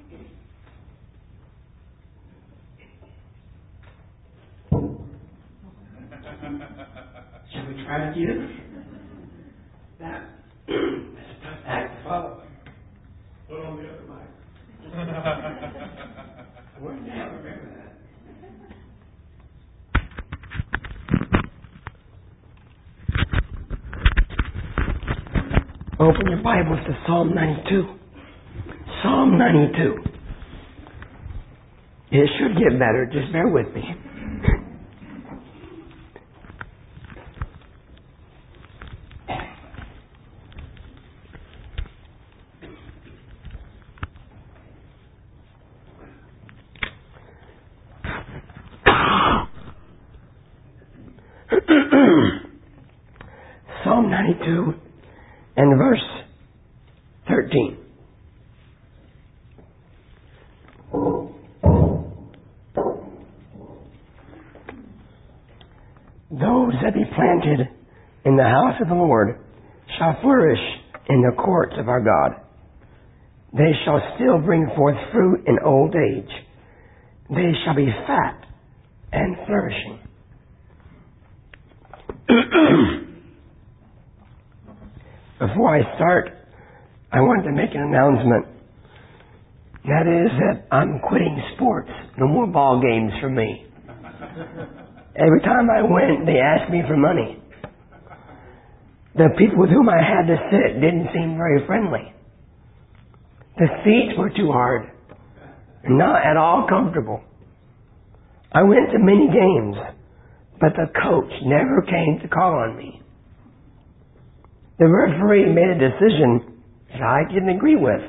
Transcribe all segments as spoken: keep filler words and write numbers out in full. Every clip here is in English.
Shall we try to give? That is a tough act to follow. Put on the other mic. What do you have to remember that? Open your Bibles to Psalm ninety-two. Psalm ninety-two. It should get better. Just bear with me. Psalm ninety-two and verse thirteen. Those that be planted in the house of the Lord shall flourish in the courts of our God. They shall still bring forth fruit in old age. They shall be fat and flourishing. Before I start, I want to make an announcement. That is that I'm quitting sports. No more ball games for me. Every time I went, they asked me for money. The people with whom I had to sit didn't seem very friendly. The seats were too hard. Not at all comfortable. I went to many games, but the coach never came to call on me. The referee made a decision that I didn't agree with.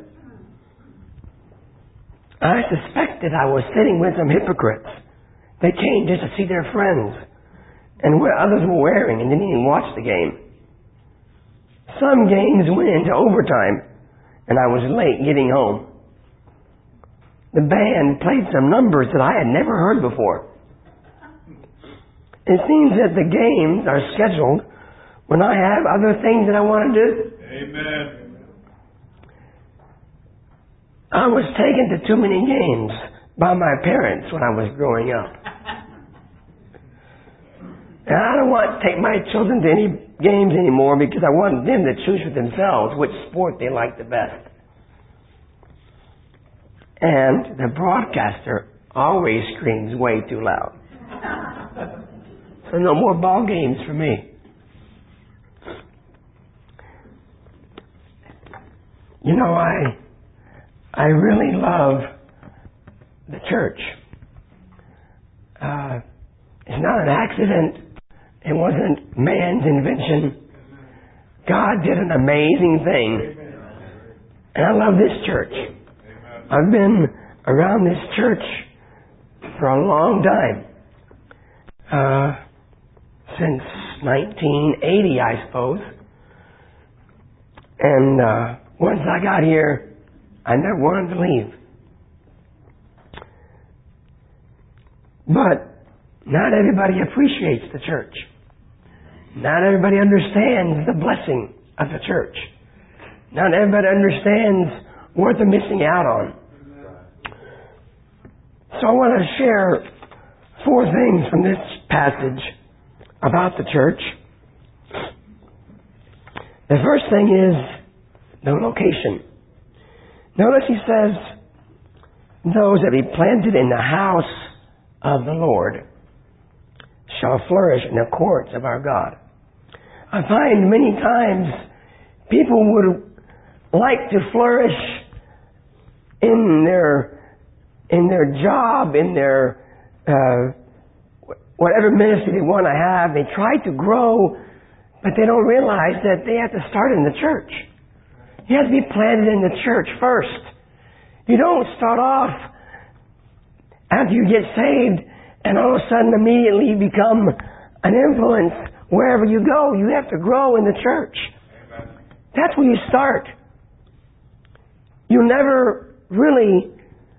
I suspected I was sitting with some hypocrites. They came just to see their friends and what others were wearing and didn't even watch the game. Some games went into overtime and I was late getting home. The band played some numbers that I had never heard before. It seems that the games are scheduled when I have other things that I want to do. Amen. I was taken to too many games by my parents when I was growing up. And I don't want to take my children to any games anymore because I want them to choose for themselves which sport they like the best. And the broadcaster always screams way too loud. So no more ball games for me. You know, I I really love the church. Uh, it's not an accident. It wasn't man's invention. God did an amazing thing. And I love this church. I've been around this church for a long time. Uh, since nineteen eighty, I suppose. And uh, once I got here, I never wanted to leave. But not everybody appreciates the church. Not everybody understands the blessing of the church. Not everybody understands what they're missing out on. So I want to share four things from this passage about the church. The first thing is the location. Notice he says, those that be planted in the house of the Lord shall flourish in the courts of our God. I find many times people would like to flourish in their in their job, in their uh, whatever ministry they want to have. They try to grow, but they don't realize that they have to start in the church. You have to be planted in the church first. You don't start off after you get saved and all of a sudden immediately become an influence wherever you go. You have to grow in the church. Amen. That's where you start. You'll never really,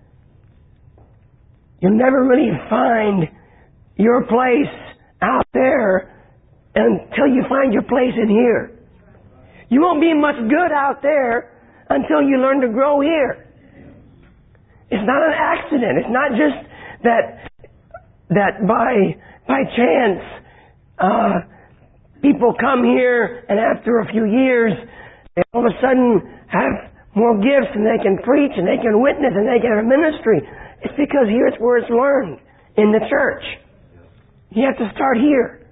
you'll never really find your place out there until you find your place in here. You won't be much good out there until you learn to grow here. It's not an accident. It's not just that that by by chance uh, people come here and after a few years they all of a sudden have more gifts and they can preach and they can witness and they can have a ministry. It's because here's where it's learned, in the church. You have to start here.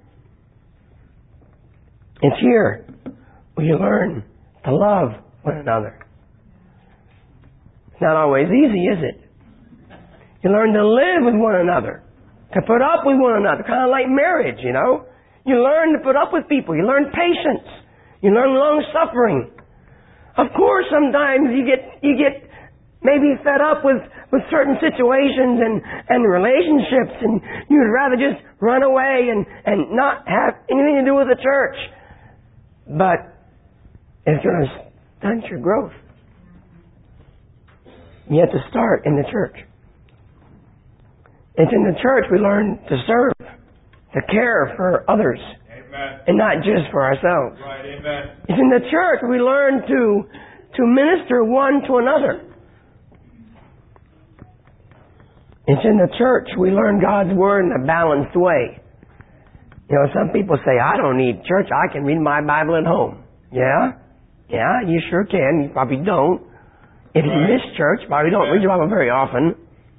It's here where you learn to love one another. It's not always easy, is it? You learn to live with one another, to put up with one another, kind of like marriage, you know. You learn to put up with people. You learn patience. You learn long-suffering. Of course, sometimes you get you get maybe fed up with, with certain situations and, and relationships, and you'd rather just run away and, and not have anything to do with the church. But it's going to stunt your growth. You have to start in the church. It's in the church we learn to serve, to care for others. Amen. And not just for ourselves. Right, amen. It's in the church we learn to to minister one to another. It's in the church we learn God's Word in a balanced way. You know, some people say, I don't need church, I can read my Bible at home. Yeah? Yeah, you sure can. You probably don't. If you miss church, probably don't read your Bible very often.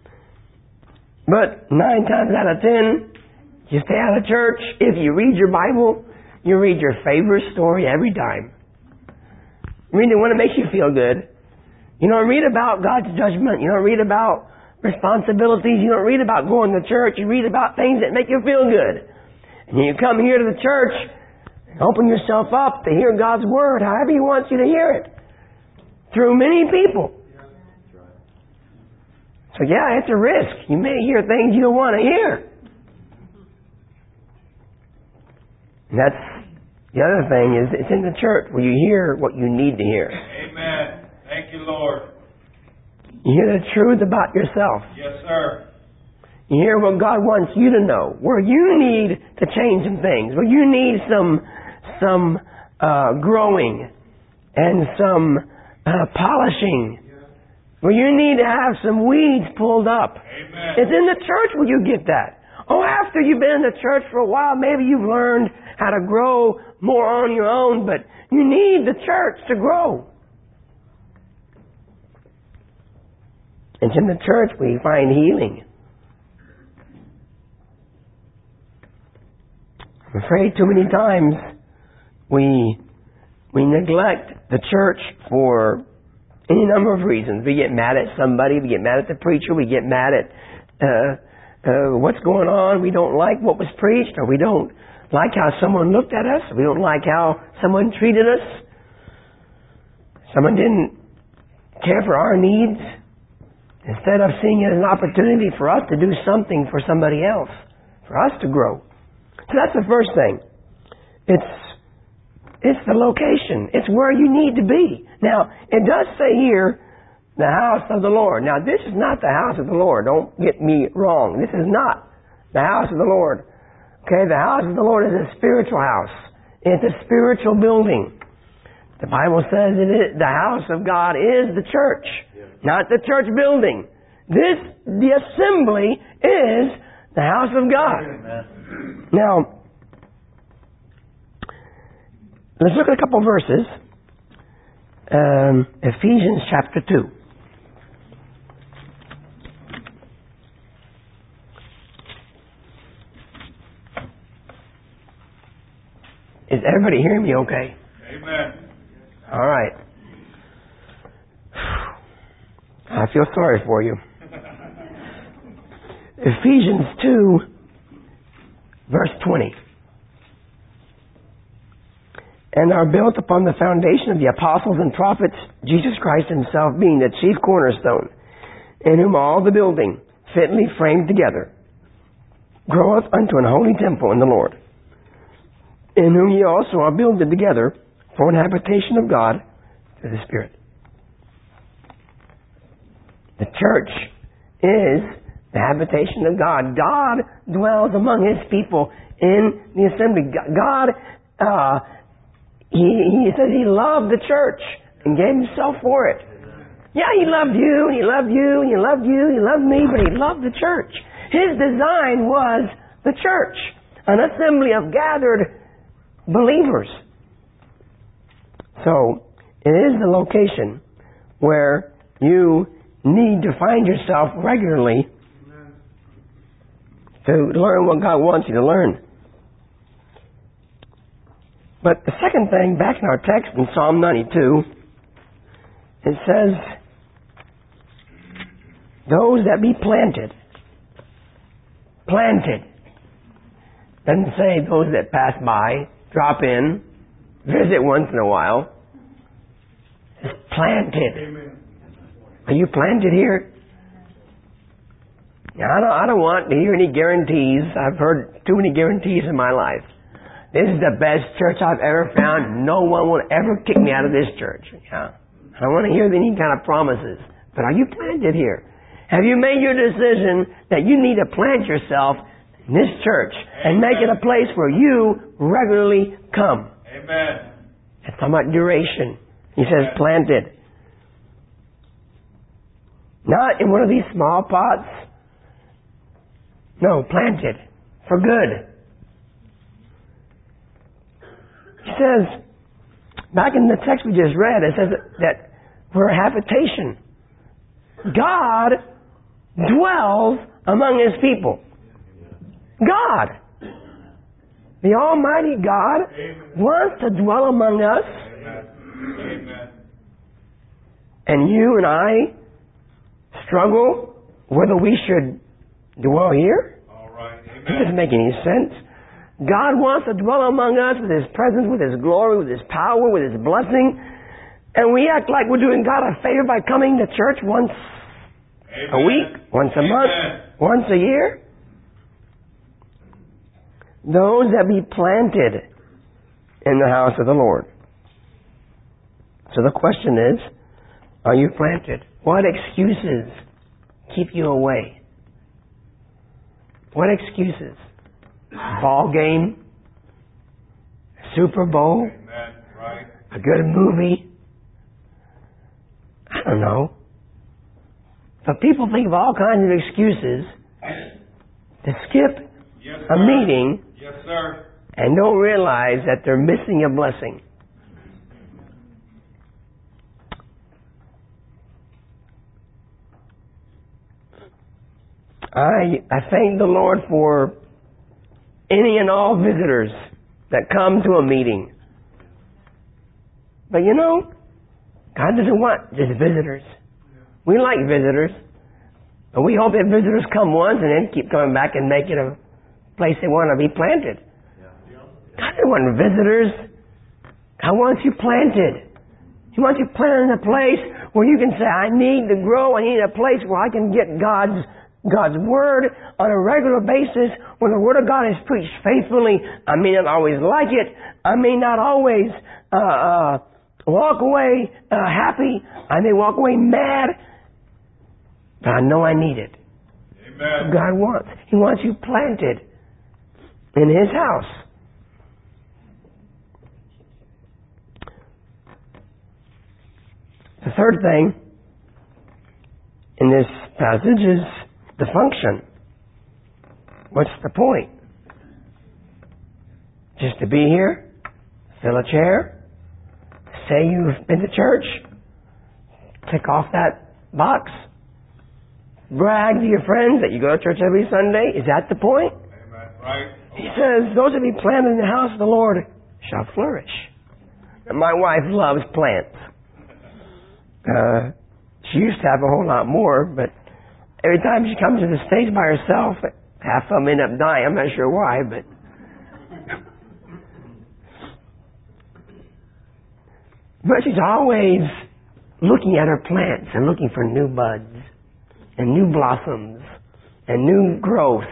But nine times out of ten, you stay out of church. If you read your Bible, you read your favorite story every time. Read the one that makes you feel good. You don't read about God's judgment. You don't read about responsibilities. You don't read about going to church. You read about things that make you feel good. And you come here to the church and open yourself up to hear God's Word however He wants you to hear it. Through many people. So yeah, it's a risk. You may hear things you don't want to hear. And that's the other thing is it's in the church where you hear what you need to hear. Amen. Thank you, Lord. You hear the truth about yourself. Yes, sir. You hear what God wants you to know. Where you need to change some things. Where you need some some uh, growing and some uh, polishing. Where you need to have some weeds pulled up. Amen. It's in the church where you get that. Oh, after you've been in the church for a while, maybe you've learned how to grow more on your own, but you need the church to grow. It's in the church where you find healing. I'm afraid too many times we we neglect the church for any number of reasons. We get mad at somebody, we get mad at the preacher, we get mad at uh, uh, what's going on, we don't like what was preached, or we don't like how someone looked at us, we don't like how someone treated us, someone didn't care for our needs, instead of seeing it as an opportunity for us to do something for somebody else, for us to grow. So that's the first thing. It's it's the location. It's where you need to be. Now, it does say here, the house of the Lord. Now, this is not the house of the Lord. Don't get me wrong. This is not the house of the Lord. Okay, the house of the Lord is a spiritual house. It's a spiritual building. The Bible says it is, the house of God is the church, not the church building. This, the assembly, is the house of God. Amen. Now, let's look at a couple verses. Um, Ephesians chapter two. Is everybody hearing me okay? Amen. All right. I feel sorry for you. Ephesians two, verse twenty. And are built upon the foundation of the apostles and prophets, Jesus Christ Himself being the chief cornerstone, in whom all the building, fitly framed together, groweth unto an holy temple in the Lord, in whom ye also are builded together for an habitation of God through the Spirit. The church is the habitation of God. God dwells among His people in the assembly. God, uh, he, he says He loved the church and gave Himself for it. Yeah, he loved you, and he loved you, and he loved you, and he loved me, but he loved the church. His design was the church, an assembly of gathered believers. So, it is the location where you need to find yourself regularly to learn what God wants you to learn. But the second thing, back in our text in Psalm ninety-two, it says, those that be planted. Planted. Doesn't say those that pass by, drop in, visit once in a while. It's planted. Amen. Are you planted here? Now, I don't, I don't want to hear any guarantees. I've heard too many guarantees in my life. This is the best church I've ever found. No one will ever kick me out of this church. Yeah. I don't want to hear any kind of promises. But are you planted here? Have you made your decision that you need to plant yourself in this church and make it a place where you regularly come? Amen. That's talking about duration. He says planted. Not in one of these small pots. No, planted. For good. He says, back in the text we just read, it says that we're a habitation. God dwells among His people. God. The Almighty God Amen. Wants to dwell among us. Amen. And you and I struggle whether we should dwell here. All right. Amen. It doesn't make any sense. God wants to dwell among us with His presence, with His glory, with His power, with His blessing. And we act like we're doing God a favor by coming to church once Amen. a week, once a Amen. month, once a year. Those that be planted in the house of the Lord. So the question is, are you planted? What excuses keep you away? What excuses? Ball game? Super Bowl? Amen. Right. A good movie? I don't know. But people think of all kinds of excuses to skip Yes, a sir. meeting Yes, sir. and don't realize that they're missing a blessing. I I thank the Lord for any and all visitors that come to a meeting. But you know, God doesn't want just visitors. We like visitors. But we hope that visitors come once and then keep coming back and make it a place they want to be planted. God doesn't want visitors. God wants you planted. He wants you planted in a place where you can say, I need to grow. I need a place where I can get God's God's Word on a regular basis. When the Word of God is preached faithfully, I may not always like it. I may not always uh, uh, walk away uh, happy. I may walk away mad. But I know I need it. Amen. God wants. He wants you planted in His house. The third thing in this passage is the function. What's the point? Just to be here? Fill a chair? Say you've been to church? Tick off that box? Brag to your friends that you go to church every Sunday? Is that the point? Amen. Right. He says, those that be planted in the house of the Lord shall flourish. And my wife loves plants. Uh, she used to have a whole lot more, but every time she comes to the stage by herself, half of them end up dying. I'm not sure why, but... but she's always looking at her plants and looking for new buds and new blossoms and new growth.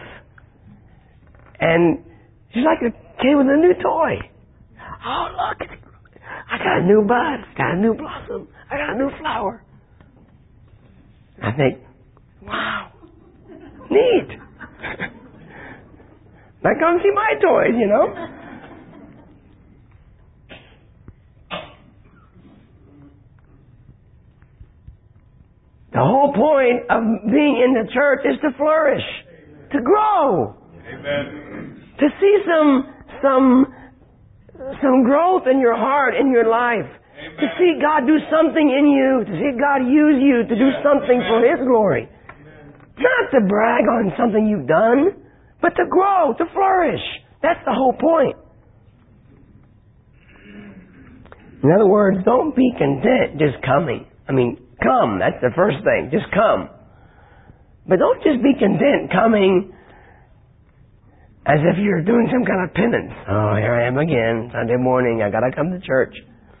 And she's like a kid with a new toy. Oh, look, I got a new bud, got a new blossom, I got a new flower. I think, wow, neat. Now come see my toys, you know. The whole point of being in the church is to flourish, to grow, Amen. to see some some some growth in your heart, in your life, Amen. to see God do something in you, to see God use you to do something Amen. for His glory. Not to brag on something you've done, but to grow, to flourish. That's the whole point. In other words, don't be content just coming. I mean, come. That's the first thing. Just come. But don't just be content coming as if you're doing some kind of penance. Oh, here I am again. Sunday morning. I got to come to church.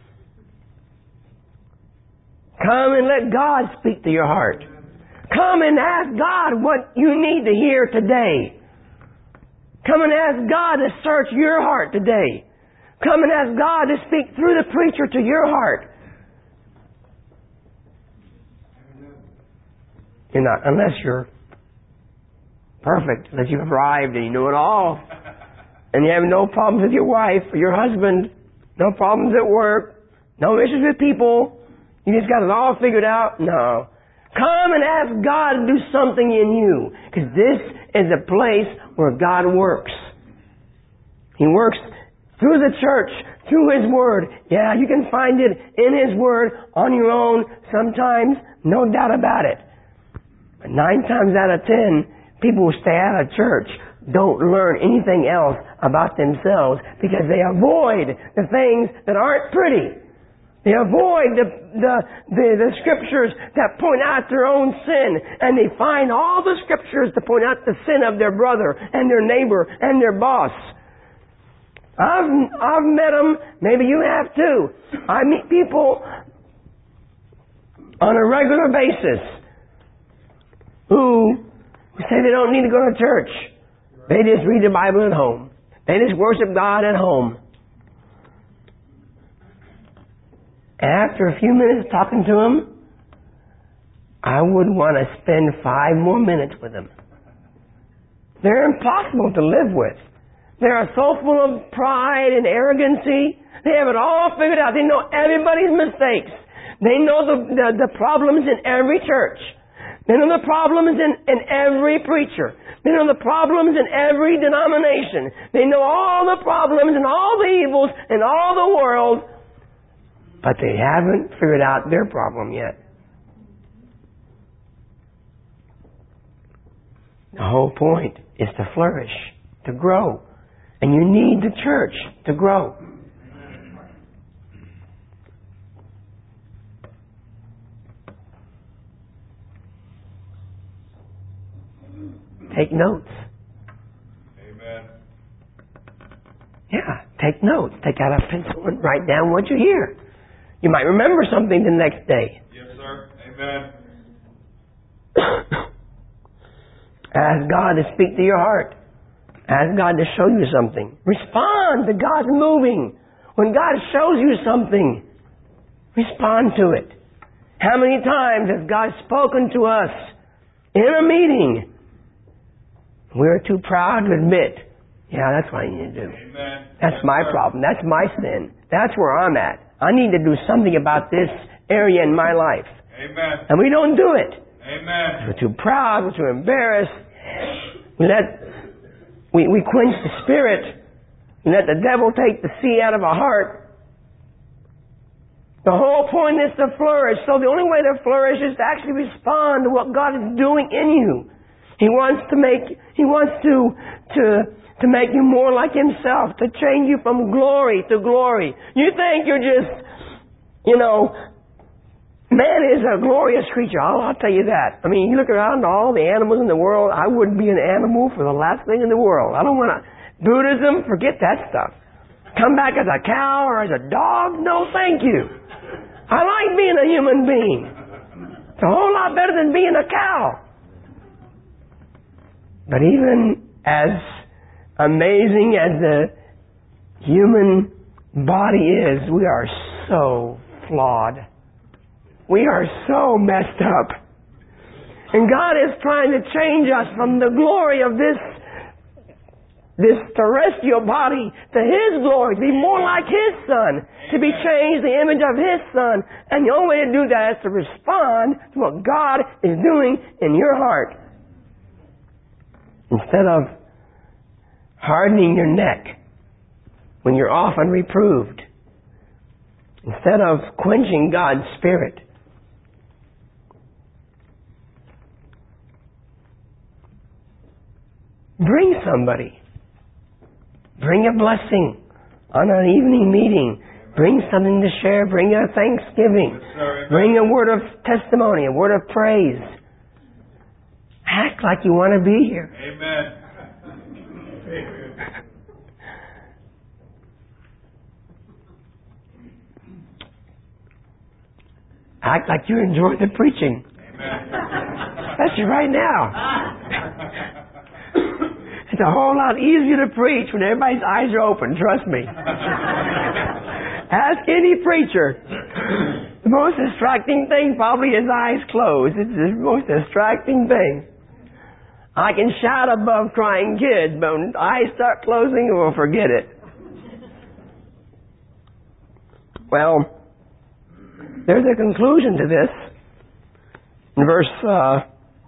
Come and let God speak to your heart. Come and ask God what you need to hear today. Come and ask God to search your heart today. Come and ask God to speak through the preacher to your heart. You're not, unless you're perfect, unless you've arrived and you know it all, and you have no problems with your wife or your husband, no problems at work, no issues with people, you just got it all figured out. No. Come and ask God to do something in you, because this is a place where God works. He works through the church, through His Word. Yeah, you can find it in His Word on your own sometimes, no doubt about it. But nine times out of ten, people who stay out of church don't learn anything else about themselves because they avoid the things that aren't pretty. They avoid the, the, the, the scriptures that point out their own sin, and they find all the scriptures to point out the sin of their brother and their neighbor and their boss. I've, I've met them, maybe you have too. I meet people on a regular basis who say they don't need to go to church. They just read the Bible at home. They just worship God at home. And after a few minutes talking to them, I would want to spend five more minutes with them. They're impossible to live with. They are so full of pride and arrogancy. They have it all figured out. They know everybody's mistakes. They know the, the, the problems in every church. They know the problems in, in every preacher. They know the problems in every denomination. They know all the problems and all the evils in all the world, but they haven't figured out their problem yet. The whole point is to flourish, to grow. And you need the church to grow. Take notes. Amen. Yeah, take notes. Take out a pencil and write down what you hear. You might remember something the next day. Yes, sir. Amen. Ask God to speak to your heart. Ask God to show you something. Respond to God's moving. When God shows you something, respond to it. How many times has God spoken to us in a meeting? We're too proud to admit, yeah, that's what I need to do. Amen. That's Yes, my sir. problem. That's my sin. That's where I'm at. I need to do something about this area in my life. Amen. And we don't do it. Amen. We're too proud. We're too embarrassed. We let, we, we quench the spirit. We let the devil take the sea out of our heart. The whole point is to flourish. So the only way to flourish is to actually respond to what God is doing in you. He wants to make, He wants to, to, to make you more like Himself, to change you from glory to glory. You think you're just, you know, man is a glorious creature. I'll, I'll tell you that. I mean, you look around at all the animals in the world, I wouldn't be an animal for the last thing in the world. I don't want to, Buddhism, forget that stuff. Come back as a cow or as a dog? No, thank you. I like being a human being. It's a whole lot better than being a cow. But even as amazing as the human body is, we are so flawed. We are so messed up. And God is trying to change us from the glory of this this terrestrial body to His glory, to be more like His Son, to be changed the image of His Son. And the only way to do that is to respond to what God is doing in your heart. Instead of hardening your neck when you're often reproved. Instead of quenching God's Spirit. Bring somebody. Bring a blessing on an evening meeting. Bring something to share. Bring a thanksgiving. Yes, sir. Bring a word of testimony, a word of praise. Act like you want to be here. Amen. Act like you enjoy the preaching. Amen. Especially right now. It's a whole lot easier to preach when everybody's eyes are open, trust me. Ask any preacher. The most distracting thing probably is eyes closed. It's the most distracting thing. I can shout above crying kids, but when eyes start closing, we'll forget it. Well, there's a conclusion to this. In verse uh,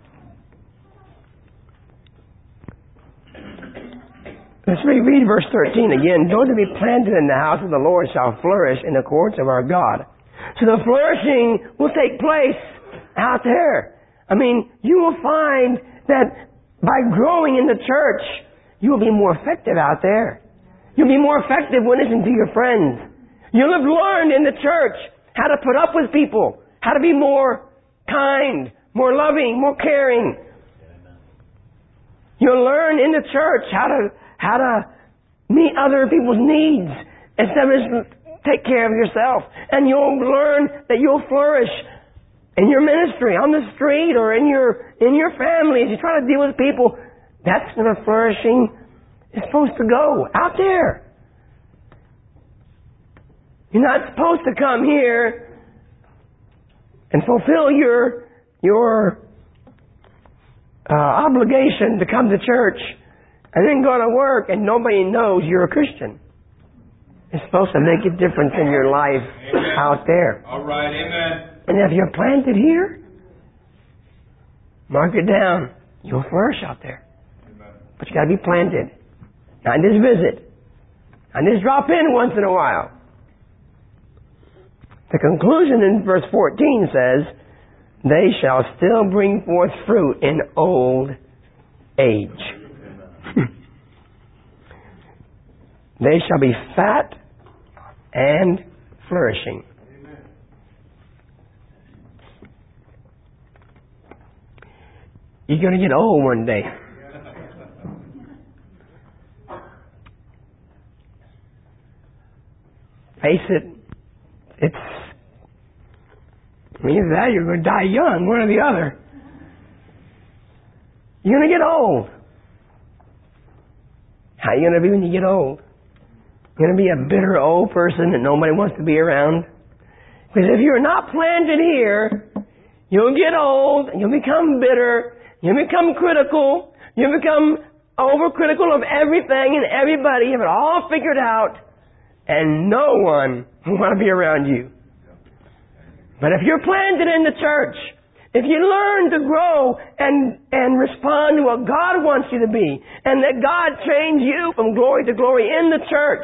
Let's reread verse thirteen again. Those that be planted in the house of the Lord shall flourish in the courts of our God. So the flourishing will take place out there. I mean, you will find that by growing in the church, you will be more effective out there. You'll be more effective witnessing to your friends. You'll have learned in the church how to put up with people, how to be more kind, more loving, more caring. You'll learn in the church how to how to meet other people's needs instead of just take care of yourself. And you'll learn that you'll flourish in your ministry, on the street, or in your in your family. As you try to deal with people, that's where flourishing is supposed to go, out there. You're not supposed to come here and fulfill your your uh, obligation to come to church and then go to work and nobody knows you're a Christian. It's supposed to make a difference in your life. Amen. Out there. All right, amen. And if you're planted here, mark it down. You'll flourish out there. Amen. But you got to be planted. Not just visit. Not just drop in once in a while. The conclusion in verse fourteen says, they shall still bring forth fruit in old age. They shall be fat and flourishing. Amen. You're going to get old one day. Face it, it's, I mean, either that or you're going to die young, one or the other. You're going to get old. How are you going to be when you get old? You're going to be a bitter old person that nobody wants to be around. Because if you're not planted here, you'll get old, and you'll become bitter, you'll become critical, you'll become overcritical of everything and everybody, you have it all figured out, and no one will want to be around you. But if you're planted in the church, if you learn to grow and, and respond to what God wants you to be, and that God trains you from glory to glory in the church,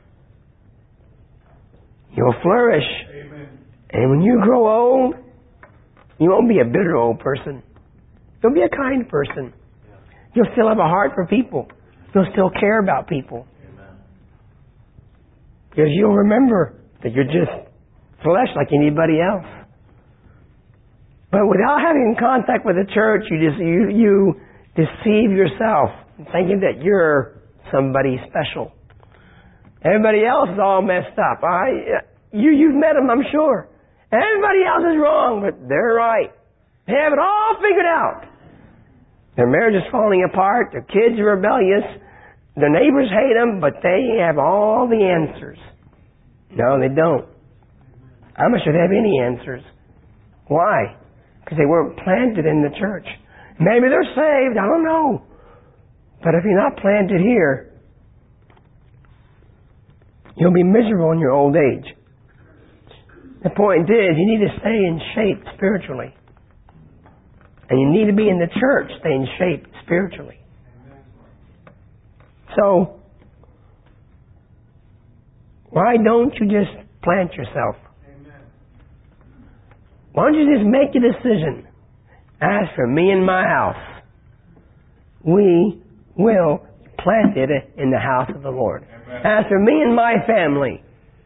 you'll flourish. Amen. And when you grow old, you won't be a bitter old person. You'll be a kind person. You'll still have a heart for people. You'll still care about people. Amen. Because you'll remember that you're just flesh like anybody else. But without having contact with the church, you just you you deceive yourself, thinking that you're somebody special. Everybody else is all messed up. I you you've met them, I'm sure. Everybody else is wrong, but they're right. They have it all figured out. Their marriage is falling apart. Their kids are rebellious. Their neighbors hate them, but they have all the answers. No, they don't. I'm not sure they have any answers. Why? Because they weren't planted in the church. Maybe they're saved, I don't know. But if you're not planted here, You'll be miserable in your old age. The point is, you need to stay in shape spiritually. And you need to be in the church, stay in shape spiritually. So, why don't you just plant yourself? Why don't you just make a decision? As for me and my house, we will plant it in the house of the Lord. Amen. As for me and my family,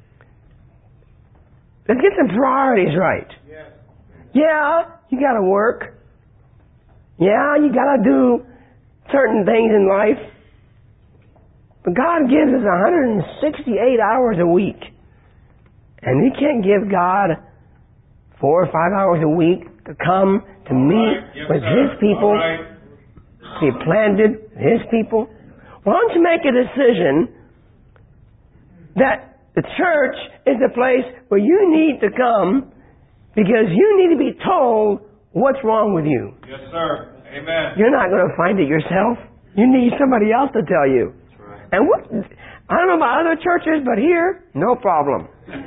let's get some priorities right. Yes. Yeah, you got to work. Yeah, you got to do certain things in life. But God gives us one hundred sixty-eight hours a week. And you can't give God four or five hours a week to come to meet right. yes, with sir. His people, right. to be planted with His people. Why don't you make a decision that the church is the place where you need to come because you need to be told what's wrong with you. Yes, sir. Amen. You're not going to find it yourself. You need somebody else to tell you. That's right. And what, I don't know about other churches, but here, no problem.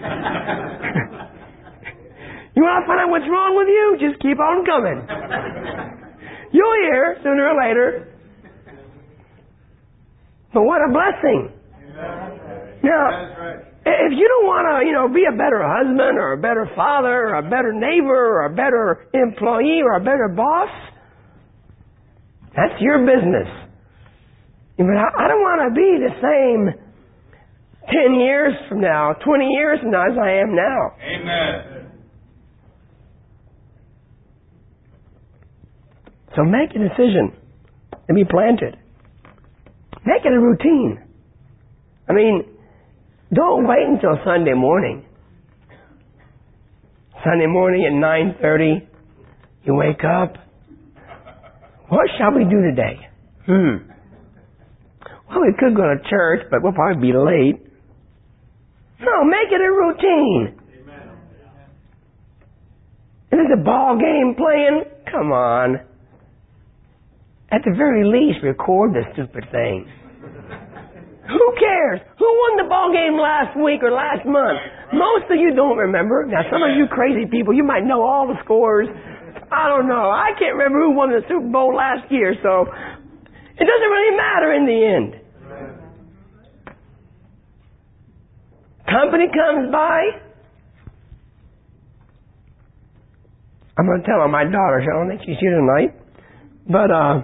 You want to find out what's wrong with you? Just keep on coming. You'll hear sooner or later. But what a blessing. Now, if you don't want to, you know, be a better husband or a better father or a better neighbor or a better employee or a better boss, that's your business. But I don't want to be the same ten years from now, twenty years from now as I am now. Amen. So make a decision to be planted. Make it a routine. I mean, don't wait until Sunday morning. Sunday morning at nine thirty, you wake up. What shall we do today? Hmm. Well, we could go to church, but we'll probably be late. No, make it a routine. Amen. If there's a ball game playing, come on. At the very least, record the stupid thing. Who cares? Who won the ball game last week or last month? Most of you don't remember. Now, some of you crazy people, you might know all the scores. I don't know. I can't remember who won the Super Bowl last year, so it doesn't really matter in the end. Company comes by. I'm going to tell her my daughter. I don't think she's here tonight. But uh,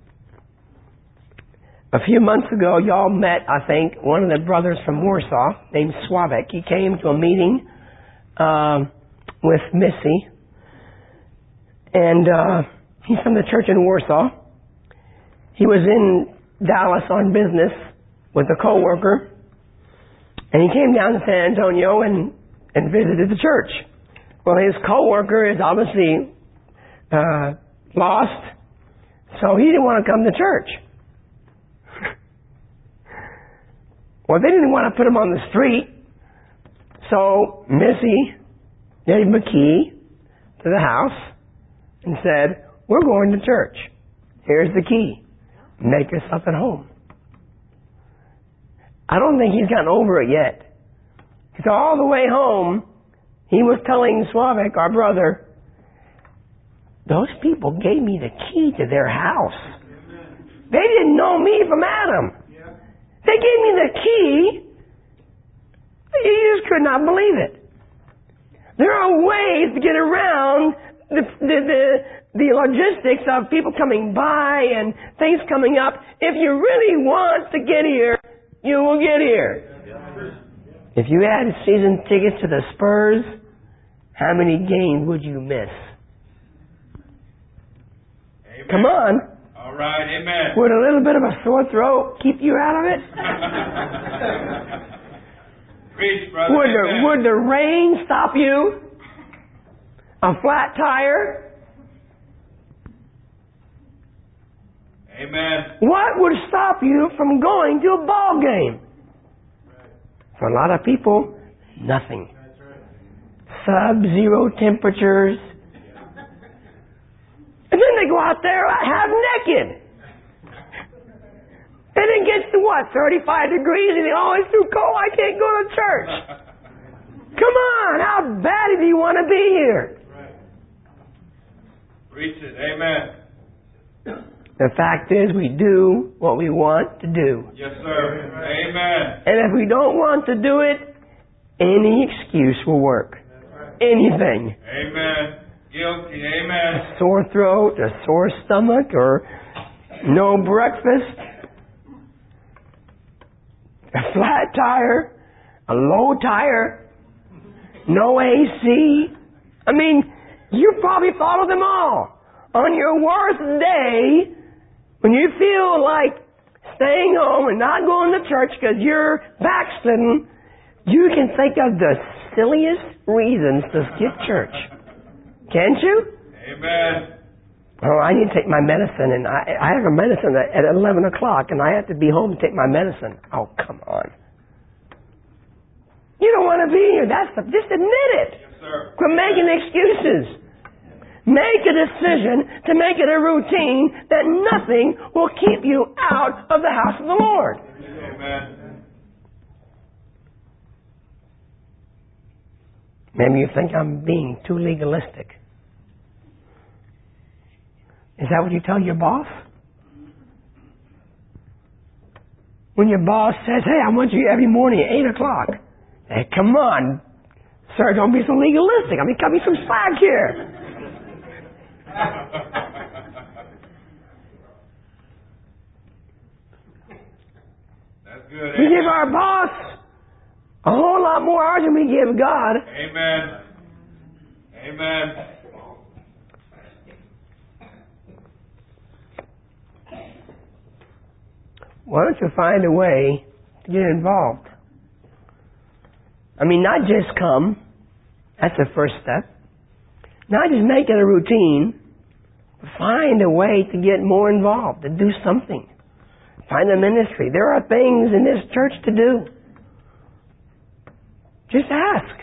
a few months ago, y'all met, I think, one of the brothers from Warsaw named Sławek. He came to a meeting uh, with Missy. And uh, he's from the church in Warsaw. He was in Dallas on business with a coworker. And he came down to San Antonio and, and visited the church. Well, his coworker is obviously uh, lost, so he didn't want to come to church. Well, they didn't want to put him on the street, so Missy gave him a key to the house and said, "We're going to church. Here's the key. Make yourself at home." I don't think he's gotten over it yet. Because all the way home, he was telling Sławek, our brother, those people gave me the key to their house. They didn't know me from Adam. They gave me the key. He just could not believe it. There are ways to get around the, the, the, the logistics of people coming by and things coming up. If you really want to get here, you will get here. If you had season tickets to the Spurs, how many games would you miss? Amen. Come on. All right, amen. Would a little bit of a sore throat keep you out of it? Preach, brother. Would the, would the rain stop you? A flat tire? Amen. What would stop you from going to a ball game? For a lot of people, nothing. Sub-zero temperatures. And then they go out there half naked. It it gets to what, thirty-five degrees and oh, it's too cold, I can't go to church. Come on, how bad do you want to be here? Right. Preach it. Amen. The fact is, we do what we want to do. Yes, sir. Amen. And if we don't want to do it, any excuse will work. Anything. Amen. Guilty. Amen. A sore throat, a sore stomach, or no breakfast, a flat tire, a low tire, no A C. I mean, you probably follow them all. On your worst day, when you feel like staying home and not going to church because you're backslidden, you can think of the silliest reasons to skip church. Can't you? Amen. Oh, I need to take my medicine, and I, I have a medicine at eleven o'clock, and I have to be home to take my medicine. Oh, come on. You don't want to be here. That's the, just admit it. Yes, sir. Quit making excuses. Make a decision to make it a routine that nothing will keep you out of the house of the Lord. Amen. Maybe you think I'm being too legalistic. Is that what you tell your boss? When your boss says, hey, I want you every morning at eight o'clock. Hey, come on. Sir, don't be so legalistic. I mean, cut me some slack here. That's good. We give our boss a whole lot more hours than we give God. Amen. Amen. Why don't you find a way to get involved? I mean, not just come. That's the first step. Not just make it a routine. Find a way to get more involved, to do something. Find a ministry. There are things in this church to do. Just ask.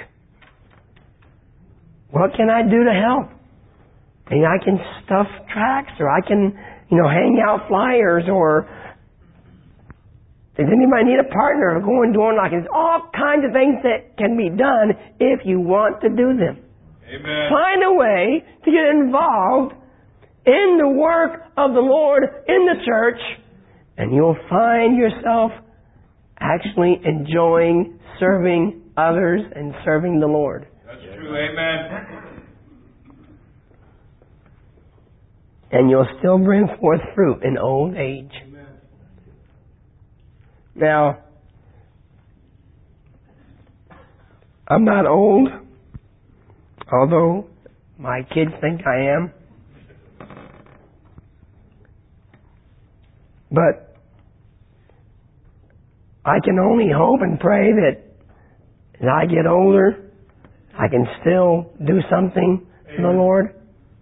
What can I do to help? And I can stuff tracts, or I can, you know, hang out flyers, or does anybody need a partner, or going door knocking? There's all kinds of things that can be done if you want to do them. Amen. Find a way to get involved in the work of the Lord in the church, and you'll find yourself actually enjoying serving others and serving the Lord. That's true. Amen. And you'll still bring forth fruit in old age. Amen. Now, I'm not old, although my kids think I am. But I can only hope and pray that as I get older, I can still do something for the Lord.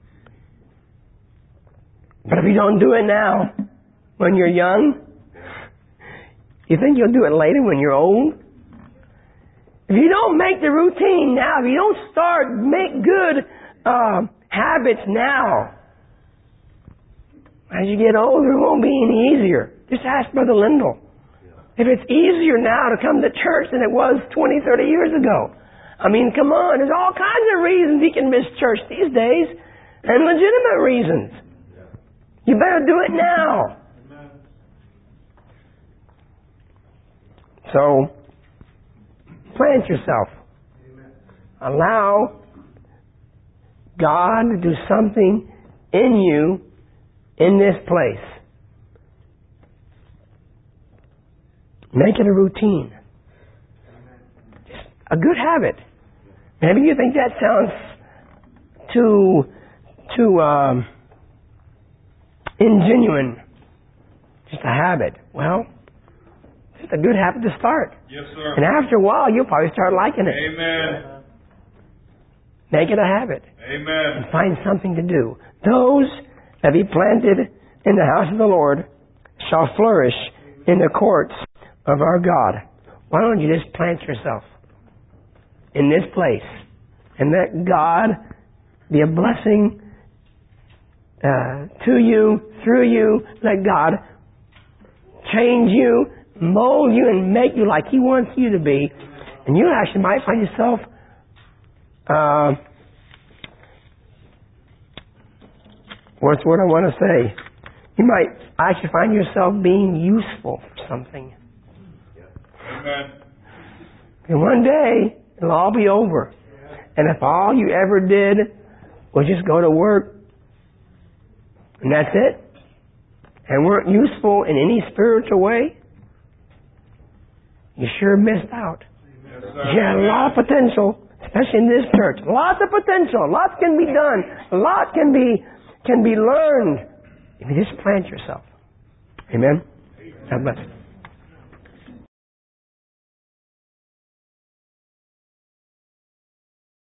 But if you don't do it now, when you're young, you think you'll do it later when you're old? If you don't make the routine now, if you don't start, make good uh, habits now, as you get older, it won't be any easier. Just ask Brother Lindell. If it's easier now to come to church than it was twenty, thirty years ago. I mean, come on. There's all kinds of reasons he can miss church these days, and legitimate reasons. You better do it now. So, plant yourself. Allow God to do something in you in this place. Make it a routine. Just a good habit. Maybe you think that sounds too, too um, ingenuine. Just a habit. Well, it's a good habit to start. Yes, sir. And after a while, you'll probably start liking it. Amen. Make it a habit. Amen. And find something to do. Those that be planted in the house of the Lord shall flourish in the courts of our God. Why don't you just plant yourself in this place and let God be a blessing uh, to you, through you. Let God change you, mold you, and make you like He wants you to be. And you actually might find yourself uh, what's what I want to say? You might actually find yourself being useful for something. Amen. And one day, it'll all be over. And if all you ever did was just go to work, and that's it, and weren't useful in any spiritual way, you sure missed out. Yes, You had a lot of potential, especially in this church. Lots of potential. Lots can be done. A lot can be can be learned if you just plant yourself. Amen? God bless you.